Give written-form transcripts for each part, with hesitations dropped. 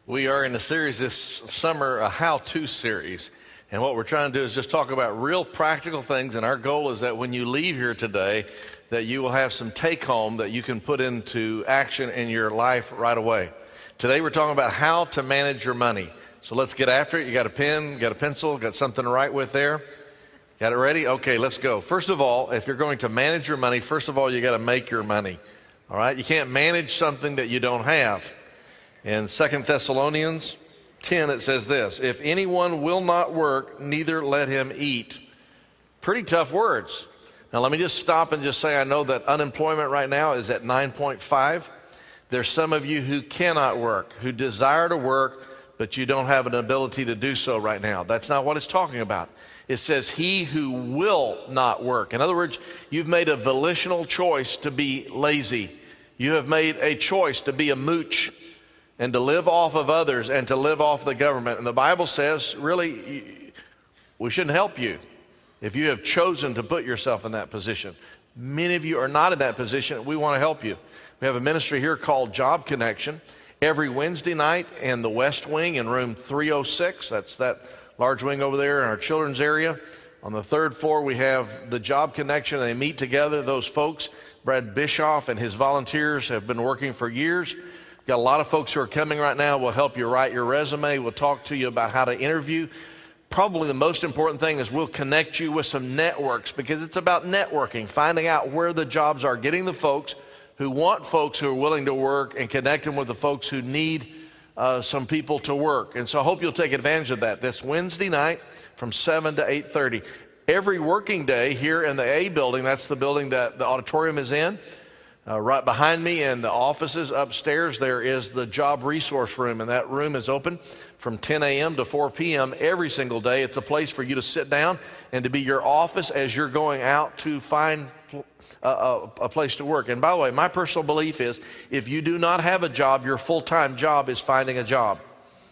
We are in a series this summer, a how-to series. And what we're trying to do is just talk about real practical things. And our goal is that when you leave here today, that you will have some take-home that you can put into action in your life right away. Today we're talking about how to manage your money. So let's get after it. You got a pen, got a pencil, got something to write with there? Got it ready? Okay, let's go. First of all, if you're going to manage your money, first of all, you got to make your money. All right? You can't manage something that you don't have. In 2 Thessalonians 10, it says this: if anyone will not work, neither let him eat. Pretty tough words. Now, let me just stop and just say I know that unemployment right now is at 9.5. There's some of you who cannot work, who desire to work, but you don't have an ability to do so right now. That's not what it's talking about. It says he who will not work. In other words, you've made a volitional choice to be lazy. You have made a choice to be a mooch and to live off of others and to live off the government. And the Bible says, really, we shouldn't help you if you have chosen to put yourself in that position. Many of you are not in that position. We want to help you. We have a ministry here called Job Connection. Every Wednesday night in the West Wing in room 306, that's that large wing over there in our children's area. On the third floor, we have the Job Connection. They meet together. Those folks, Brad Bischoff and his volunteers have been working for years. Got a lot of folks who are coming right now. We'll help you write your resume. We'll talk to you about how to interview. Probably the most important thing is we'll connect you with some networks, because it's about networking, finding out where the jobs are, getting the folks who want folks who are willing to work and connect them with the folks who need some people to work. And so I hope you'll take advantage of that. This Wednesday night from 7 to 8:30. Every working day here in the A building, that's the building that the auditorium is in. Right behind me in the offices upstairs, there is the job resource room, and that room is open from 10 a.m. to 4 p.m. every single day. It's a place for you to sit down and to be your office as you're going out to find a place to work. And by the way, my personal belief is if you do not have a job, your full-time job is finding a job.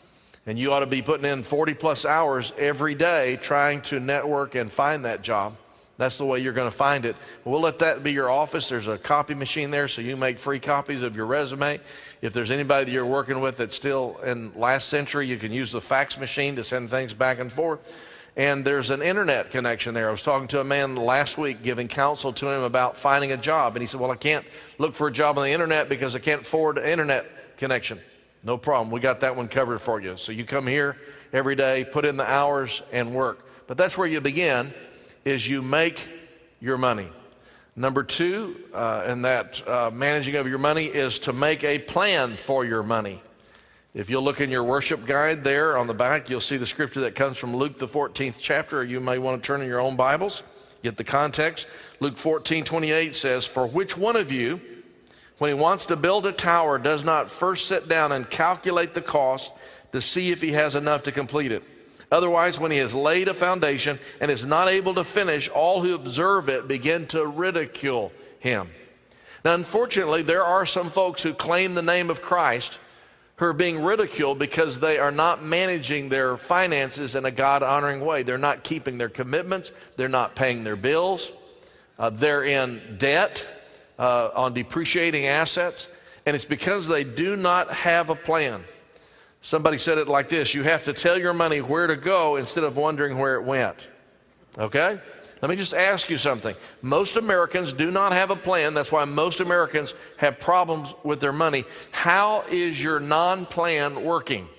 And you ought to be putting in 40-plus hours every day trying to network and find that job. That's the way you're going to find it. We'll let that be your office. There's a copy machine there, so you make free copies of your resume. If there's anybody that you're working with that's still in last century, you can use the fax machine to send things back and forth. And there's an internet connection there. I was talking to a man last week giving counsel to him about finding a job. And he said, well, I can't look for a job on the internet because I can't afford an internet connection. No problem. We got that one covered for you. So you come here every day, put in the hours, and work. But that's where you begin, is you make your money. Number two, in that managing of your money, is to make a plan for your money. If you'll look in your worship guide there on the back, you'll see the scripture that comes from Luke the 14th chapter, or you may want to turn in your own Bibles, get the context. Luke 14:28 says, for which one of you, when he wants to build a tower, does not first sit down and calculate the cost to see if he has enough to complete it? Otherwise, when he has laid a foundation and is not able to finish, all who observe it begin to ridicule him. Now, unfortunately, there are some folks who claim the name of Christ who are being ridiculed because they are not managing their finances in a God-honoring way. They're not keeping their commitments. They're not paying their bills. They're in debt on depreciating assets. And it's because they do not have a plan. Somebody said it like this: you have to tell your money where to go instead of wondering where it went. Okay? Let me just ask you something. Most Americans do not have a plan. That's why most Americans have problems with their money. How is your non-plan working?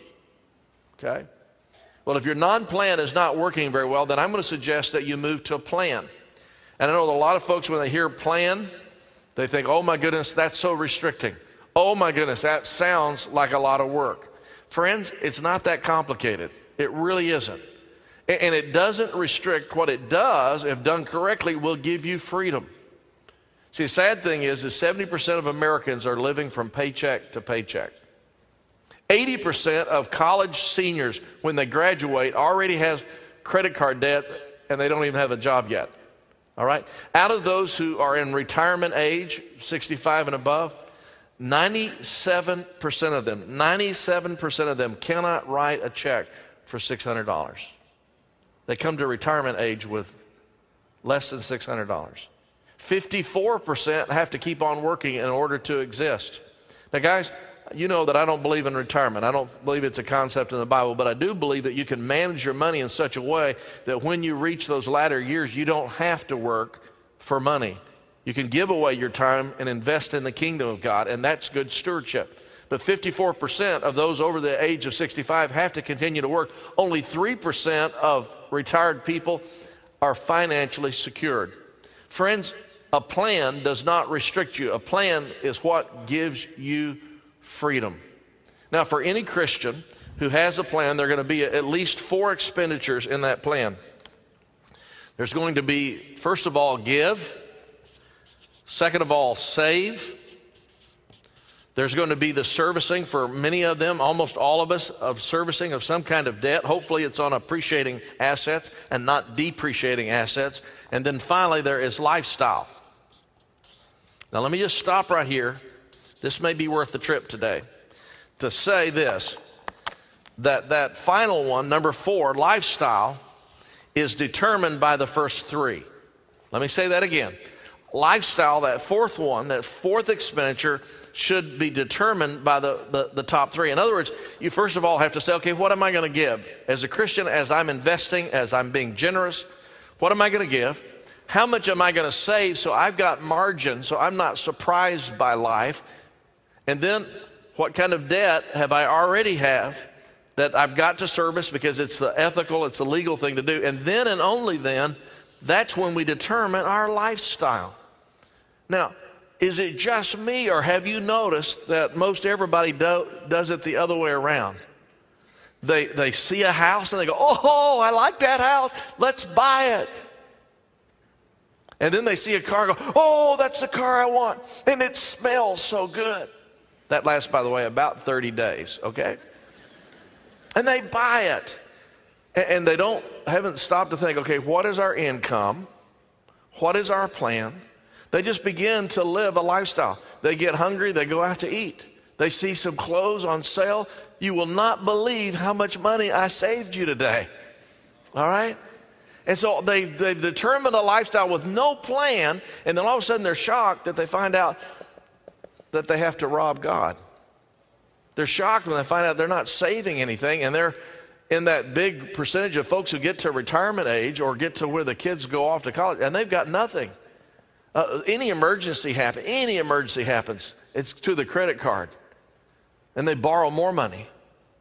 Okay? Well, if your non-plan is not working very well, then I'm going to suggest that you move to a plan. And I know that a lot of folks, when they hear plan, they think, oh my goodness, that's so restricting. Oh my goodness, that sounds like a lot of work. Friends, it's not that complicated. It really isn't. And it doesn't restrict. What it does, if done correctly, will give you freedom. See, the sad thing is 70% of Americans are living from paycheck to paycheck. 80% of college seniors, when they graduate, already have credit card debt, and they don't even have a job yet. All right? Out of those who are in retirement age, 65 and above, 97% of them cannot write a check for $600. They come to retirement age with less than $600. 54% have to keep on working in order to exist. Now, guys, you know that I don't believe in retirement. I don't believe it's a concept in the Bible, but I do believe that you can manage your money in such a way that when you reach those latter years, you don't have to work for money. You can give away your time and invest in the kingdom of God, and that's good stewardship. But 54% of those over the age of 65 have to continue to work. Only 3% of retired people are financially secured. Friends, a plan does not restrict you. A plan is what gives you freedom. Now, for any Christian who has a plan, there are going to be at least 4 expenditures in that plan. There's going to be, first of all, give. Second of all, save. There's going to be the servicing for many of them, almost all of us, of servicing of some kind of debt. Hopefully it's on appreciating assets and not depreciating assets. And then finally there is lifestyle. Now let me just stop right here. This may be worth the trip today to say this, that final one, number 4, lifestyle, is determined by the first 3. Let me say that again. Lifestyle, that fourth one, that fourth expenditure, should be determined by the top 3. In other words, you first of all have to say, okay, what am I going to give? As a Christian, as I'm investing, as I'm being generous, what am I going to give? How much am I going to save so I've got margin, so I'm not surprised by life? And then what kind of debt have I already have that I've got to service because it's the ethical, it's the legal thing to do? And then and only then, that's when we determine our lifestyle. Now, is it just me, or have you noticed that most everybody does it the other way around? They see a house and they go, oh, I like that house, let's buy it. And then they see a car and go, oh, that's the car I want, and it smells so good. That lasts, by the way, about 30 days, okay? And they buy it. And they haven't stopped to think, okay, what is our income? What is our plan? They just begin to live a lifestyle. They get hungry, they go out to eat. They see some clothes on sale. You will not believe how much money I saved you today. All right? And so they've determined a lifestyle with no plan, and then all of a sudden they're shocked that they find out that they have to rob God. They're shocked when they find out they're not saving anything, and they're in that big percentage of folks who get to retirement age or get to where the kids go off to college, and they've got nothing. Any emergency happens, it's to the credit card, and they borrow more money,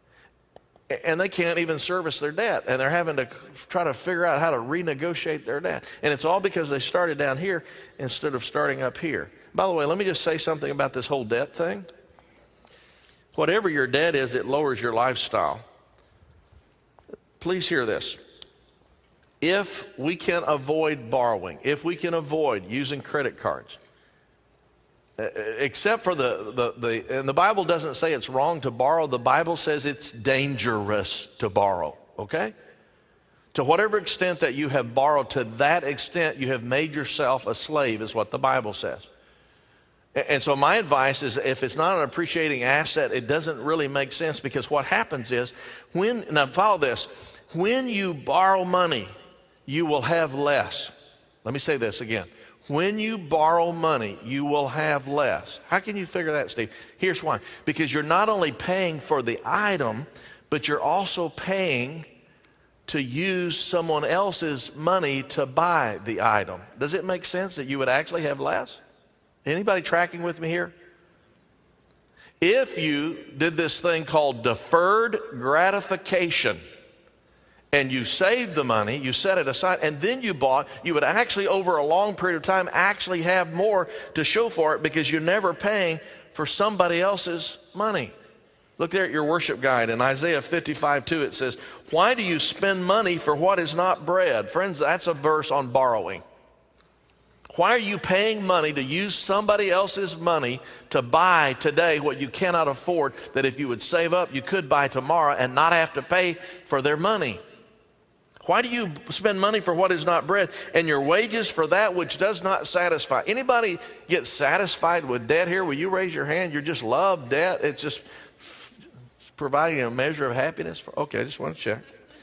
and they can't even service their debt, and they're having to try to figure out how to renegotiate their debt. And it's all because they started down here instead of starting up here. By the way, let me just say something about this whole debt thing. Whatever your debt is, it lowers your lifestyle. Please hear this. If we can avoid borrowing, if we can avoid using credit cards, except for and the Bible doesn't say it's wrong to borrow. The Bible says it's dangerous to borrow, okay? To whatever extent that you have borrowed, to that extent you have made yourself a slave, is what the Bible says. And so my advice is, if it's not an appreciating asset, it doesn't really make sense, because what happens is, now follow this, when you borrow money, you will have less. Let me say this again. When you borrow money, you will have less. How can you figure that, Steve? Here's why. Because you're not only paying for the item, but you're also paying to use someone else's money to buy the item. Does it make sense that you would actually have less? Anybody tracking with me here? If you did this thing called deferred gratification, and you saved the money, you set it aside, and then you bought, you would actually, over a long period of time, actually have more to show for it, because you're never paying for somebody else's money. Look there at your worship guide. In Isaiah 55:2, it says, why do you spend money for what is not bread? Friends, that's a verse on borrowing. Why are you paying money to use somebody else's money to buy today what you cannot afford, that if you would save up, you could buy tomorrow and not have to pay for their money? Why do you spend money for what is not bread, and your wages for that which does not satisfy? Anybody get satisfied with debt here? Will you raise your hand? You just love debt. It's just providing a measure of happiness. Okay, I just want to check.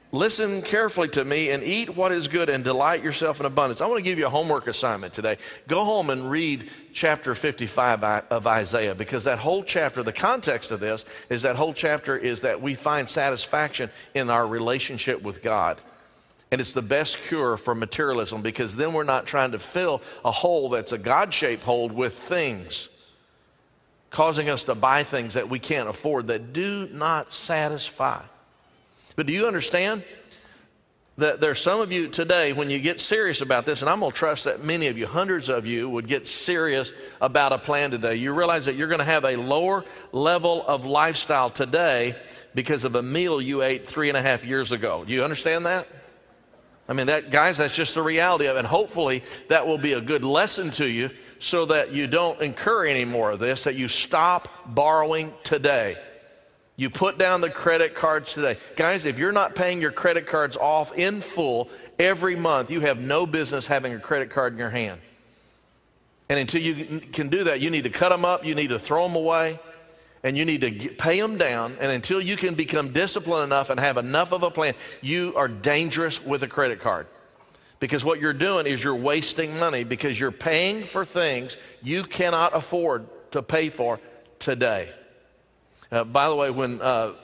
Listen carefully to me and eat what is good and delight yourself in abundance. I want to give you a homework assignment today. Go home and read chapter 55 of Isaiah, because that whole chapter, the context of this is that whole chapter is that we find satisfaction in our relationship with God. And it's the best cure for materialism, because then we're not trying to fill a hole that's a God-shaped hole with things, causing us to buy things that we can't afford, that do not satisfy. But do you understand that there's some of you today, when you get serious about this, and I'm going to trust that many of you, hundreds of you, would get serious about a plan today. You realize that you're going to have a lower level of lifestyle today because of a meal you ate 3.5 years ago. Do you understand that? I mean, guys, that's just the reality of it. And hopefully that will be a good lesson to you so that you don't incur any more of this, that you stop borrowing today. You put down the credit cards today. Guys, if you're not paying your credit cards off in full every month, you have no business having a credit card in your hand. And until you can do that, you need to cut them up, you need to throw them away, and you need to pay them down. And until you can become disciplined enough and have enough of a plan, you are dangerous with a credit card. Because what you're doing is you're wasting money, because you're paying for things you cannot afford to pay for today. By the way, when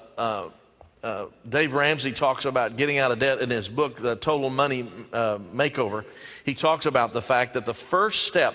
Dave Ramsey talks about getting out of debt in his book, The Total Money Makeover, he talks about the fact that the first step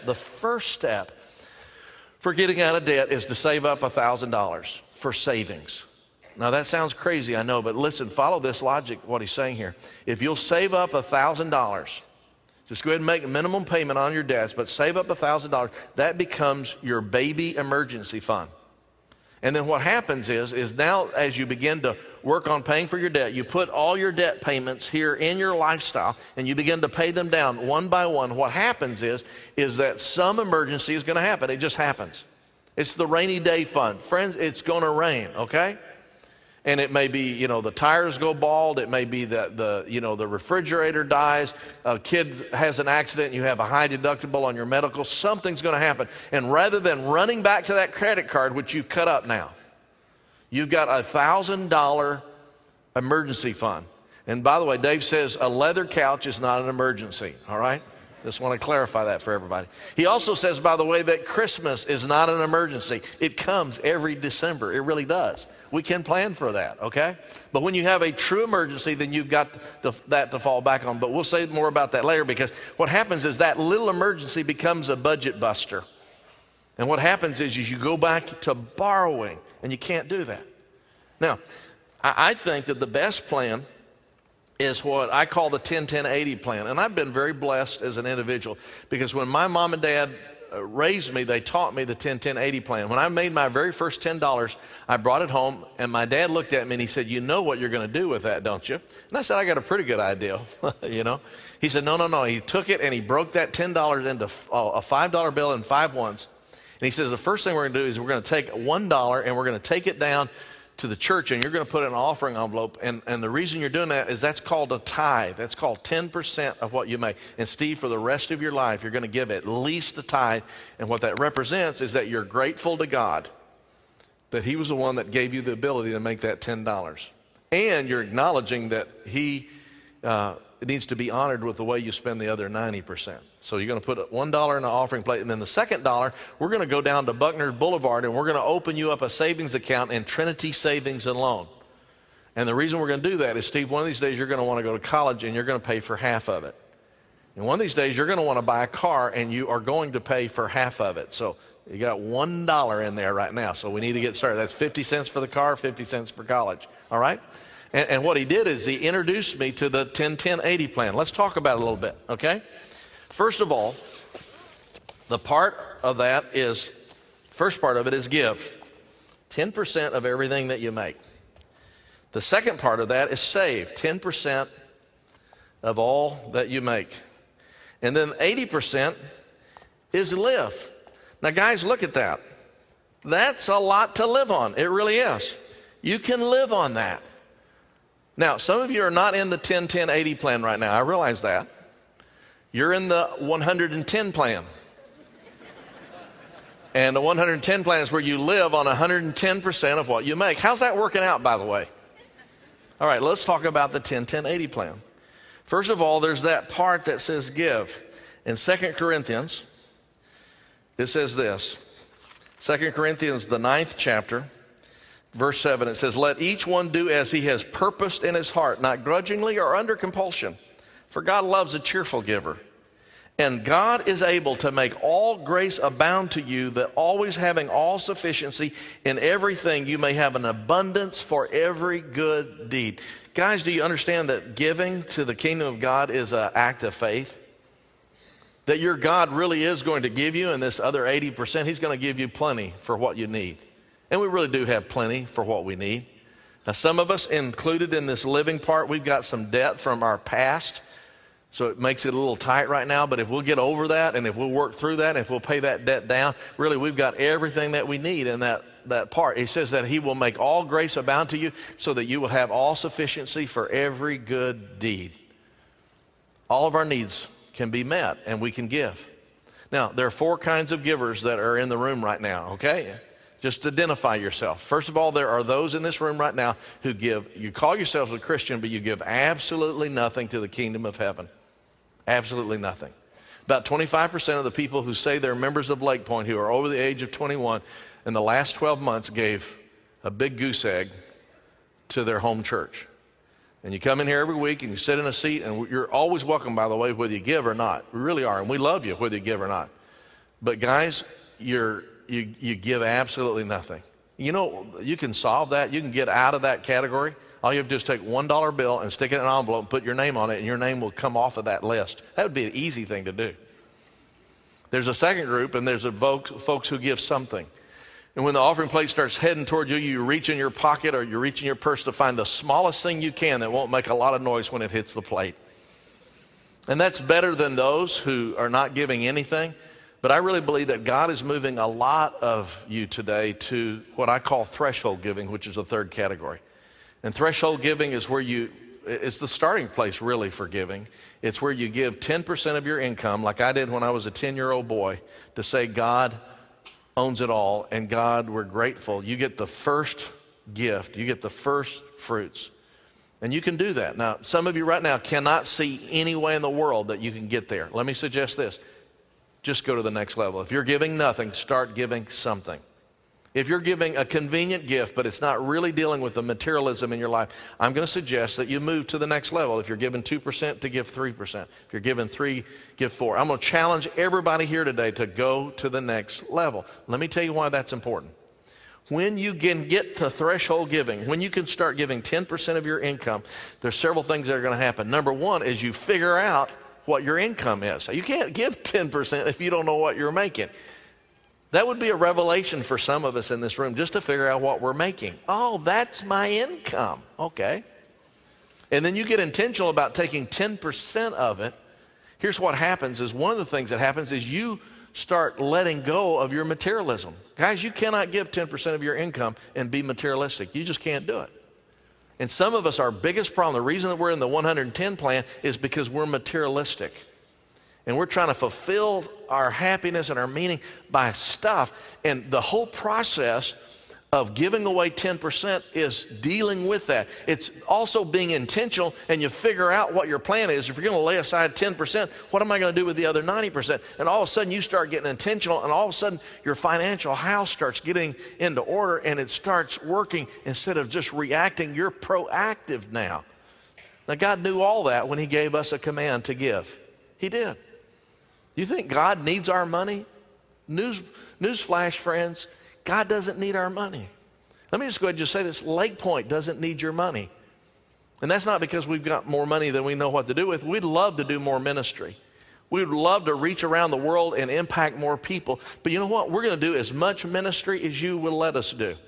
for getting out of debt is to save up $1,000 for savings. Now that sounds crazy, I know, but listen, follow this logic, what he's saying here. If you'll save up $1,000, just go ahead and make a minimum payment on your debts, but save up $1,000, that becomes your baby emergency fund. And then what happens is now as you begin to work on paying for your debt, you put all your debt payments here in your lifestyle and you begin to pay them down one by one. What happens is that some emergency is going to happen. It just happens. It's the rainy day fund. Friends, it's going to rain, okay? And it may be, the tires go bald. It may be that the refrigerator dies. A kid has an accident and you have a high deductible on your medical. Something's going to happen. And rather than running back to that credit card, which you've cut up now, you've got $1,000 emergency fund. And by the way, Dave says a leather couch is not an emergency, all right? Just want to clarify that for everybody. He also says, by the way, that Christmas is not an emergency. It comes every December. It really does. We can plan for that, okay? But when you have a true emergency, then you've got that to fall back on. But we'll say more about that later, because what happens is that little emergency becomes a budget buster. And what happens is you go back to borrowing, and you can't do that. Now, I think that the best plan is what I call the 10-10-80 plan. And I've been very blessed as an individual, because when my mom and dad raised me, they taught me the 10-10-80 plan. When I made my very first $10, I brought it home, and my dad looked at me and he said, "You know what you're going to do with that, don't you?" And I said, "I got a pretty good idea." He said, No. He took it and he broke that $10 into a $5 bill and 5 ones. And he says, the first thing we're going to do is we're going to take $1 and we're going to take it down to the church, and you're going to put it in an offering envelope. And the reason you're doing that is that's called a tithe. That's called 10% of what you make. And Steve, for the rest of your life, you're going to give at least a tithe. And what that represents is that you're grateful to God that he was the one that gave you the ability to make that $10. And you're acknowledging that he needs to be honored with the way you spend the other 90%. So you're going to put $1 in the offering plate, and then the second $1, we're going to go down to Buckner Boulevard, and we're going to open you up a savings account in Trinity Savings and Loan. And the reason we're going to do that is, Steve, one of these days you're going to want to go to college, and you're going to pay for half of it. And one of these days you're going to want to buy a car, and you are going to pay for half of it. So you got $1 in there right now, so we need to get started. That's 50 cents for the car, 50 cents for college, all right? And what he did is he introduced me to the 10-10-80 plan. Let's talk about it a little bit, okay? First of all, the part of that is, first part of it is give. 10% of everything that you make. The second part of that is save. 10% of all that you make. And then 80% is live. Now guys, look at that. That's a lot to live on. It really is. You can live on that. Now, some of you are not in the 10-10-80 plan right now. I realize that. You're in the 110 plan. And the 110 plan is where you live on 110% of what you make. How's that working out, by the way? All right, let's talk about the 10-10-80 plan. First of all, there's that part that says give. In 2 Corinthians, it says this. 2 Corinthians, the 9th chapter, verse 7, it says, "Let each one do as he has purposed in his heart, not grudgingly or under compulsion. For God loves a cheerful giver. And God is able to make all grace abound to you, that always having all sufficiency in everything, you may have an abundance for every good deed." Guys, do you understand that giving to the kingdom of God is an act of faith? That your God really is going to give you, and this other 80%, he's going to give you plenty for what you need. And we really do have plenty for what we need. Now, some of us included in this living part, we've got some debt from our past. So it makes it a little tight right now, but if we'll get over that and if we'll work through that, and if we'll pay that debt down, really we've got everything that we need in that part. He says that he will make all grace abound to you so that you will have all sufficiency for every good deed. All of our needs can be met and we can give. Now, there are 4 kinds of givers that are in the room right now, okay? Just identify yourself. First of all, there are those in this room right now who give, you call yourselves a Christian, but you give absolutely nothing to the kingdom of heaven. Absolutely nothing. About 25% of the people who say they're members of Lake Point who are over the age of 21 in the last 12 months gave a big goose egg to their home church. And you come in here every week and you sit in a seat, and you're always welcome, by the way, whether you give or not. We really are, and we love you whether you give or not. But guys, you give absolutely nothing. You know, you can solve that. You can get out of that category. All you have to do is take $1 bill and stick it in an envelope and put your name on it, and your name will come off of that list. That would be an easy thing to do. There's a second group, and there's folks who give something. And when the offering plate starts heading toward you, you reach in your pocket or you reach in your purse to find the smallest thing you can that won't make a lot of noise when it hits the plate. And that's better than those who are not giving anything. But I really believe that God is moving a lot of you today to what I call threshold giving, which is the third category. And threshold giving is where it's the starting place really for giving. It's where you give 10% of your income, like I did when I was a 10-year-old boy, to say God owns it all, and God, we're grateful. You get the first gift. You get the first fruits. And you can do that. Now, some of you right now cannot see any way in the world that you can get there. Let me suggest this. Just go to the next level. If you're giving nothing, start giving something. If you're giving a convenient gift, but it's not really dealing with the materialism in your life, I'm going to suggest that you move to the next level. If you're giving 2%, to give 3%. If you're giving 3%, give 4%. I'm going to challenge everybody here today to go to the next level. Let me tell you why that's important. When you can get to threshold giving, when you can start giving 10% of your income, there's several things that are going to happen. Number one is you figure out what your income is. You can't give 10% if you don't know what you're making. That would be a revelation for some of us in this room, just to figure out what we're making. Oh, that's my income. Okay. And then you get intentional about taking 10% of it. Here's what happens is one of the things that happens is you start letting go of your materialism. Guys, you cannot give 10% of your income and be materialistic. You just can't do it. And some of us, our biggest problem, the reason that we're in the 110 plan is because we're materialistic. And we're trying to fulfill our happiness and our meaning by stuff. And the whole process of giving away 10% is dealing with that. It's also being intentional, and you figure out what your plan is. If you're going to lay aside 10%, what am I going to do with the other 90%? And all of a sudden you start getting intentional, and all of a sudden your financial house starts getting into order, and it starts working. Instead of just reacting, you're proactive now. Now, God knew all that when he gave us a command to give. He did. You think God needs our money? Newsflash, friends, God doesn't need our money. Let me just go ahead and just say this. Lake Point doesn't need your money. And that's not because we've got more money than we know what to do with. We'd love to do more ministry. We'd love to reach around the world and impact more people. But you know what? We're going to do as much ministry as you will let us do.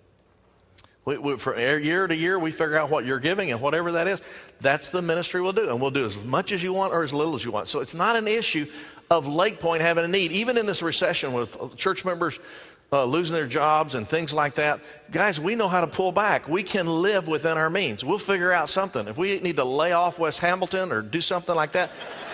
From year to year, we figure out what you're giving, and whatever that is, that's the ministry we'll do. And we'll do as much as you want or as little as you want. So it's not an issue of Lake Point having a need. Even in this recession with church members losing their jobs and things like that, guys, we know how to pull back. We can live within our means. We'll figure out something. If we need to lay off West Hamilton or do something like that,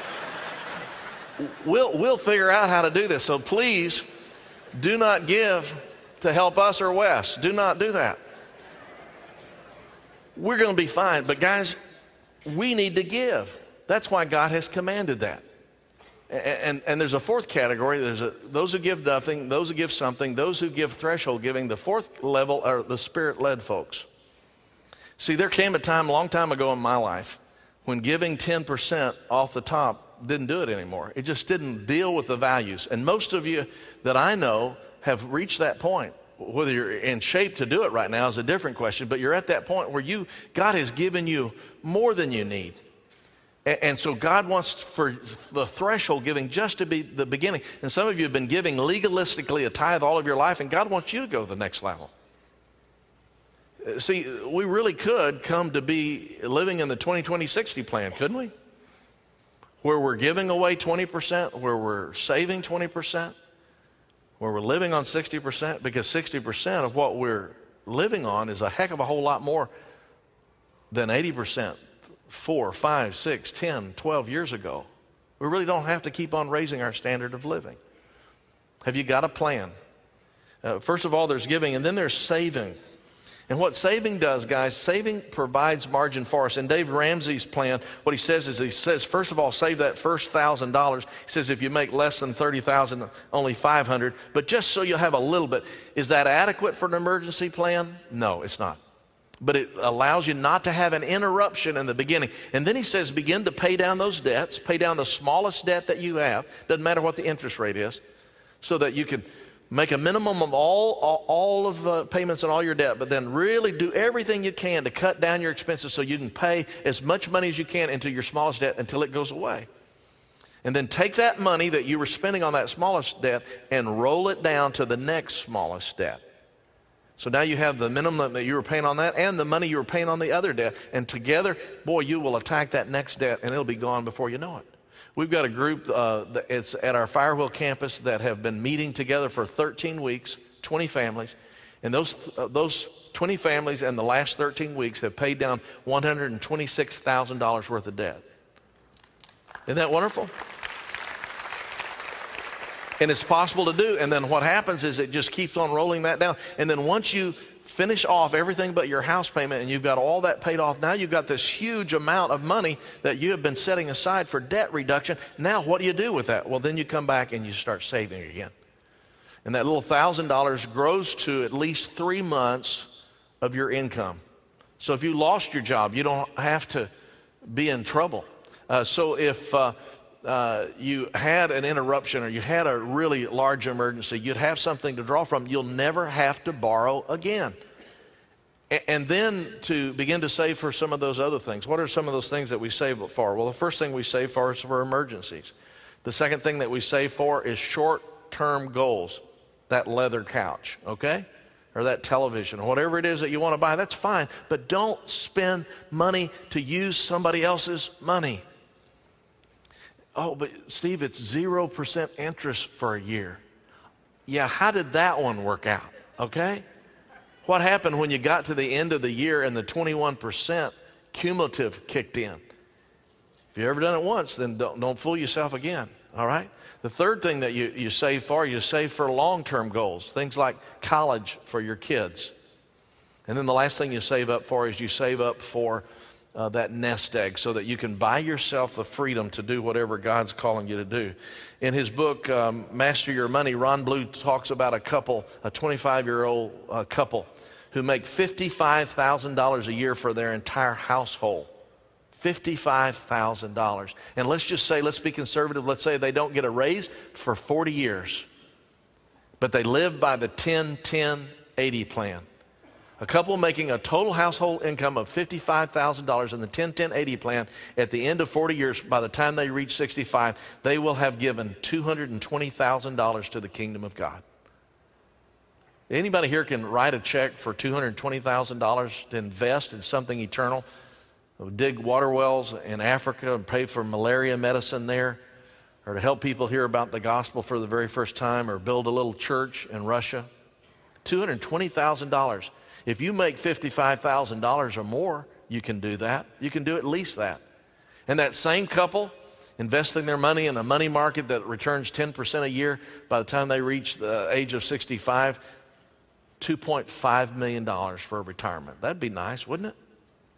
we'll figure out how to do this. So please do not give to help us or Wes. Do not do that. we're going to be fine. But guys, we need to give. That's why God has commanded that. And there's a fourth category. Those who give nothing, those who give something, those who give threshold giving. The fourth level are the Spirit-led folks. See, there came a time a long time ago in my life when giving 10% off the top didn't do it anymore. It just didn't deal with the values. And most of you that I know have reached that point. Whether you're in shape to do it right now is a different question, but you're at that point where God has given you more than you need. And so God wants for the threshold giving just to be the beginning. And some of you have been giving legalistically a tithe all of your life, and God wants you to go to the next level. See, we really could come to be living in the 20-20-60 plan, couldn't we? Where we're giving away 20%, where we're saving 20%, where we're living on 60%, because 60% of what we're living on is a heck of a whole lot more than 80%. 4, 5, 6, 10, 12 years ago. We really don't have to keep on raising our standard of living. Have you got a plan? First of all, there's giving, and then there's saving. And what saving does, guys, saving provides margin for us. In Dave Ramsey's plan, what he says, first of all, save that first $1,000. He says if you make less than $30,000, only $500, but just so you'll have a little bit. Is that adequate for an emergency plan? No, it's not. But it allows you not to have an interruption in the beginning. And then he says, begin to pay down those debts, pay down the smallest debt that you have, doesn't matter what the interest rate is, so that you can make a minimum of all of payments on all your debt, but then really do everything you can to cut down your expenses so you can pay as much money as you can into your smallest debt until it goes away. And then take that money that you were spending on that smallest debt and roll it down to the next smallest debt. So now you have the minimum that you were paying on that and the money you were paying on the other debt. And together, boy, you will attack that next debt and it'll be gone before you know it. We've got a group, it's at our Firewheel campus that have been meeting together for 13 weeks, 20 families. And those 20 families in the last 13 weeks have paid down $126,000 worth of debt. Isn't that wonderful? And it's possible to do. And then what happens is it just keeps on rolling that down. And then once you finish off everything but your house payment and you've got all that paid off, now you've got this huge amount of money that you have been setting aside for debt reduction. Now what do you do with that? Well, then you come back and you start saving again. And that little $1,000 grows to at least 3 months of your income. So if you lost your job, you don't have to be in trouble. So if you had an interruption or you had a really large emergency, you'd have something to draw from. You'll never have to borrow again. And then to begin to save for some of those other things. What are some of those things that we save for? Well, the first thing we save for is for emergencies. The second thing that we save for is short-term goals. That leather couch, okay? Or that television, or whatever it is that you want to buy, that's fine. But don't spend money to use somebody else's money. Oh, but Steve, it's 0% interest for a year. Yeah, how did that one work out, okay? What happened when you got to the end of the year and the 21% cumulative kicked in? If you've ever done it once, then don't fool yourself again, all right? The third thing that you save for long-term goals, things like college for your kids. And then the last thing you save up for is you save up for that nest egg so that you can buy yourself the freedom to do whatever God's calling you to do. In his book, Master Your Money, Ron Blue talks about a 25-year-old couple who make $55,000 a year for their entire household. $55,000. And let's just say, let's be conservative, let's say they don't get a raise for 40 years. But they live by the 10-10-80 plan. A couple making a total household income of $55,000 in the 10-10-80 plan at the end of 40 years, by the time they reach 65, they will have given $220,000 to the kingdom of God. Anybody here can write a check for $220,000 to invest in something eternal? Dig water wells in Africa and pay for malaria medicine there, or to help people hear about the gospel for the very first time, or build a little church in Russia. $220,000. If you make $55,000 or more, you can do that. You can do at least that. And that same couple investing their money in a money market that returns 10% a year, by the time they reach the age of 65, $2.5 million for retirement. That'd be nice, wouldn't it?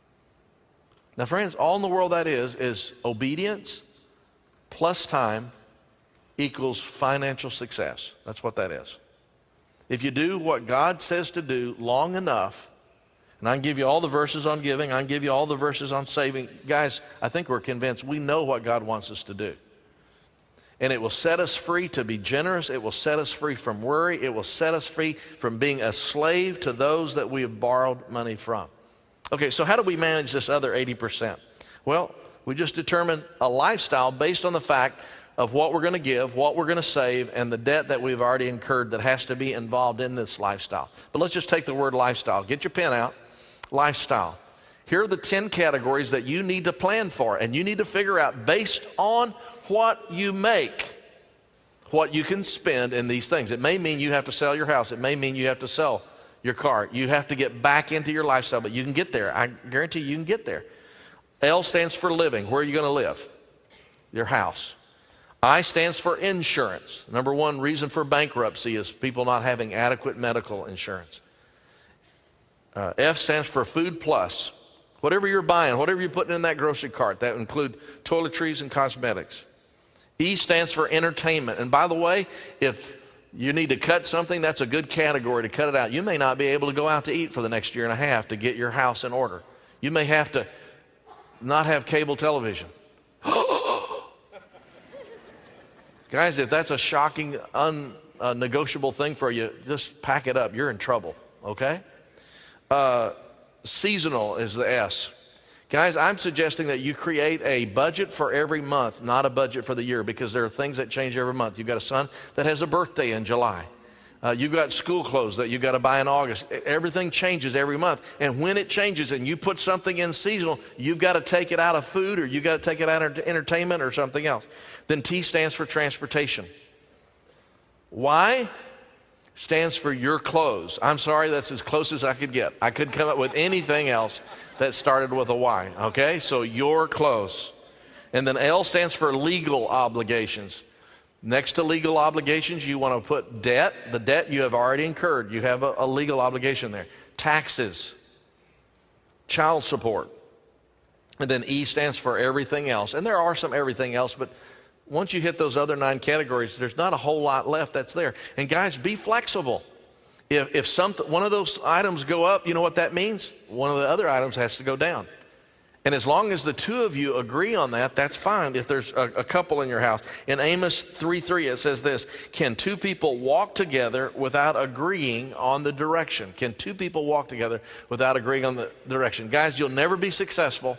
Now, friends, all in the world that is obedience plus time equals financial success. That's what that is. If you do what God says to do long enough, and I can give you all the verses on giving, I can give you all the verses on saving. Guys, I think we're convinced we know what God wants us to do. And it will set us free to be generous. It will set us free from worry. It will set us free from being a slave to those that we have borrowed money from. Okay, so how do we manage this other 80%? Well, we just determine a lifestyle based on the fact of what we're going to give, what we're going to save, and the debt that we've already incurred that has to be involved in this lifestyle. But let's just take the word lifestyle. Get your pen out. Lifestyle. Here are the 10 categories that you need to plan for, and you need to figure out based on what you make, what you can spend in these things. It may mean you have to sell your house. It may mean you have to sell your car. You have to get back into your lifestyle, but you can get there. I guarantee you can get there. L stands for living. Where are you going to live? Your house. I stands for insurance. Number one reason for bankruptcy is people not having adequate medical insurance. F stands for food plus. Whatever you're buying, whatever you're putting in that grocery cart, that include toiletries and cosmetics. E stands for entertainment. And by the way, if you need to cut something, that's a good category to cut it out. You may not be able to go out to eat for the next year and a half to get your house in order. You may have to not have cable television. Guys, if that's a shocking, unnegotiable thing for you, just pack it up. You're in trouble, okay? Seasonal is the S. Guys, I'm suggesting that you create a budget for every month, not a budget for the year, because there are things that change every month. You've got a son that has a birthday in July. You've got school clothes that you've got to buy in August. Everything changes every month. And when it changes and you put something in seasonal, you've got to take it out of food, or you've got to take it out of entertainment or something else. Then T stands for transportation. Y stands for your clothes. I'm sorry, that's as close as I could get. I couldn't come up with anything else that started with a Y, okay? So your clothes. And then L stands for legal obligations. Next to legal obligations, you want to put debt, the debt you have already incurred. You have a legal obligation there. Taxes, child support. And then E stands for everything else. And there are some everything else, but once you hit those other 9 categories, there's not a whole lot left that's there. And guys, be flexible. If one of those items go up, you know what that means? One of the other items has to go down. And as long as the two of you agree on that, that's fine if there's a couple in your house. In Amos 3:3, it says this: can two people walk together without agreeing on the direction? Can two people walk together without agreeing on the direction? Guys, you'll never be successful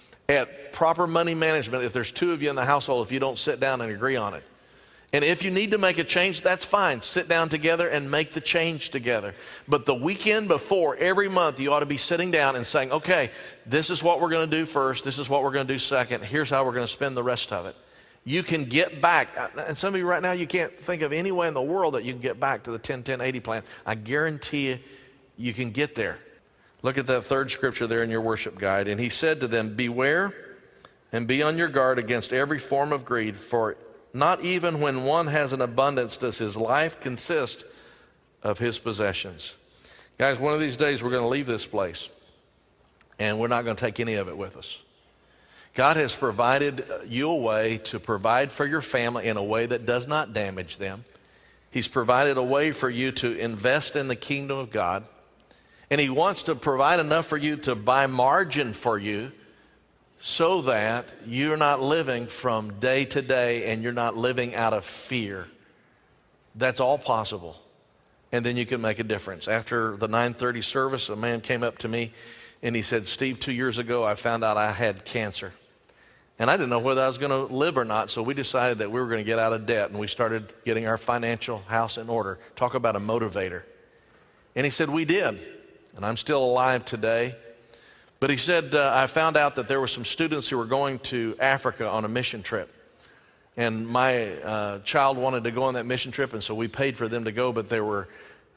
at proper money management if there's 2 of you in the household, if you don't sit down and agree on it. And if you need to make a change, that's fine. Sit down together and make the change together. But the weekend before, every month, you ought to be sitting down and saying, okay, this is what we're going to do first. This is what we're going to do second. Here's how we're going to spend the rest of it. You can get back. And some of you right now, you can't think of any way in the world that you can get back to the 10-10-80 plan. I guarantee you, you can get there. Look at that third scripture there in your worship guide. And he said to them, beware and be on your guard against every form of greed, for not even when one has an abundance does his life consist of his possessions. Guys, one of these days we're going to leave this place, and we're not going to take any of it with us. God has provided you a way to provide for your family in a way that does not damage them. He's provided a way for you to invest in the kingdom of God, and he wants to provide enough for you to buy margin for you, so that you're not living from day to day and you're not living out of fear. That's all possible. And then you can make a difference. After the 9:30 service, a man came up to me and he said, Steve, 2 years ago I found out I had cancer. And I didn't know whether I was going to live or not, so we decided that we were going to get out of debt, and we started getting our financial house in order. Talk about a motivator. And he said, we did. And I'm still alive today. But he said, I found out that there were some students who were going to Africa on a mission trip. And my child wanted to go on that mission trip, and so we paid for them to go. But there were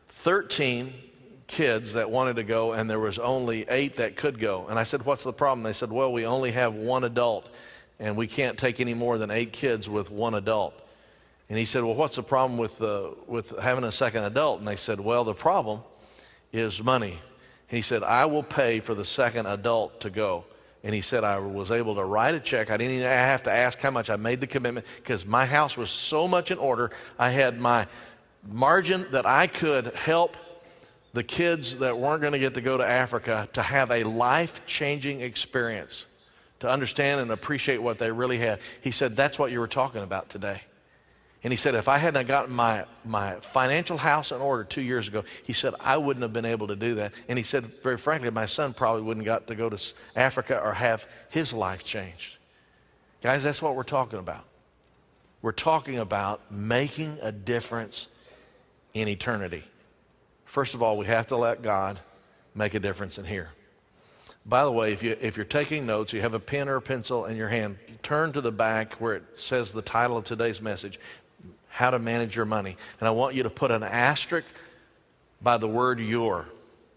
13 kids that wanted to go, and there was only 8 that could go. And I said, what's the problem? They said, well, we only have 1 adult, and we can't take any more than 8 kids with 1 adult. And he said, well, what's the problem with having a second adult? And they said, well, the problem is money. He said, I will pay for the second adult to go. And he said, I was able to write a check. I didn't even have to ask how much. I made the commitment because my house was so much in order. I had my margin that I could help the kids that weren't going to get to go to Africa to have a life-changing experience, to understand and appreciate what they really had. He said, that's what you were talking about today. And he said, if I hadn't gotten my financial house in order 2 years ago, he said, I wouldn't have been able to do that. And he said, very frankly, my son probably wouldn't have got to go to Africa or have his life changed. Guys, that's what we're talking about. We're talking about making a difference in eternity. First of all, we have to let God make a difference in here. By the way, if you're taking notes, you have a pen or a pencil in your hand, turn to the back where it says the title of today's message, How to Manage Your Money. And I want you to put an asterisk by the word your.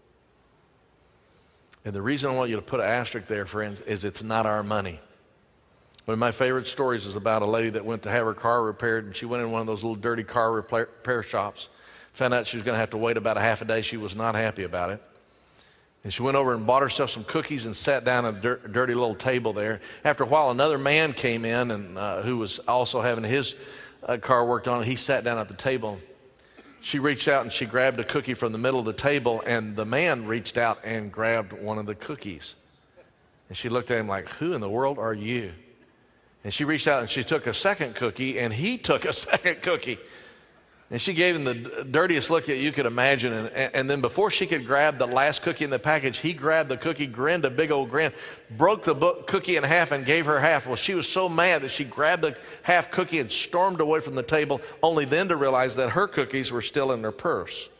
And the reason I want you to put an asterisk there, friends, is it's not our money. One of my favorite stories is about a lady that went to have her car repaired, and she went in one of those little dirty car repair shops. Found out she was going to have to wait about a half a day. She was not happy about it. And she went over and bought herself some cookies and sat down at a dirty little table there. After a while, another man came in and who was also having his car worked on. He sat down at the table. She reached out and she grabbed a cookie from the middle of the table, and the man reached out and grabbed one of the cookies. And she looked at him like, who in the world are you? And she reached out and she took a second cookie, and he took a second cookie. And she gave him the dirtiest look that you could imagine. And then before she could grab the last cookie in the package, he grabbed the cookie, grinned a big old grin, broke the cookie in half and gave her half. Well, she was so mad that she grabbed the half cookie and stormed away from the table, only then to realize that her cookies were still in her purse.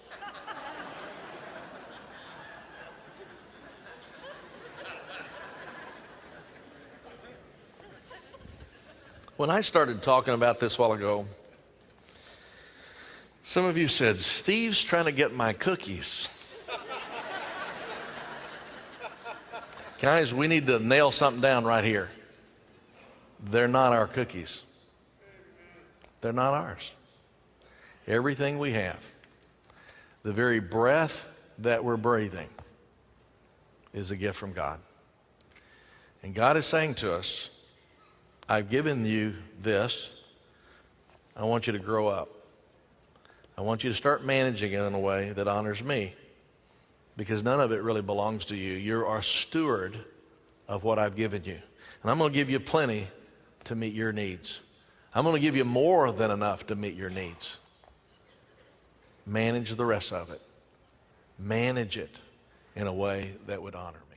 When I started talking about this a while ago, some of you said, Steve's trying to get my cookies. Guys, we need to nail something down right here. They're not our cookies. They're not ours. Everything we have, the very breath that we're breathing, is a gift from God. And God is saying to us, I've given you this. I want you to grow up. I want you to start managing it in a way that honors me, because none of it really belongs to you. You're a steward of what I've given you. And I'm going to give you plenty to meet your needs. I'm going to give you more than enough to meet your needs. Manage the rest of it. Manage it in a way that would honor me.